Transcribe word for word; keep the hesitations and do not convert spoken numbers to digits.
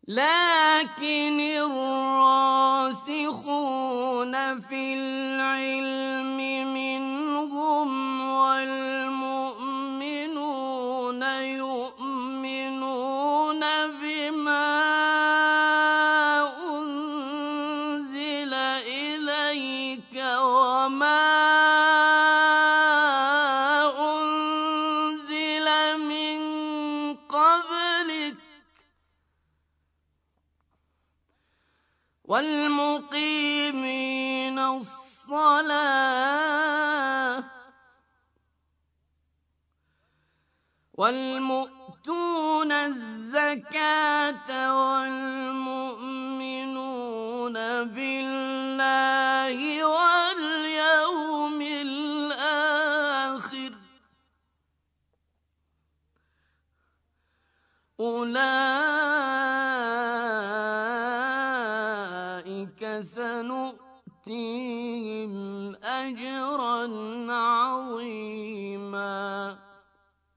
لكن الراسخون في العلم منهم والمؤمنون يؤمنون بما أنزل إليك وما أنزل من قبلك والمقيمين الصلاة والمؤتون الزكاة والمؤمنون بالله واليوم الآخر أولئك سنؤتيهم أجرا عظيما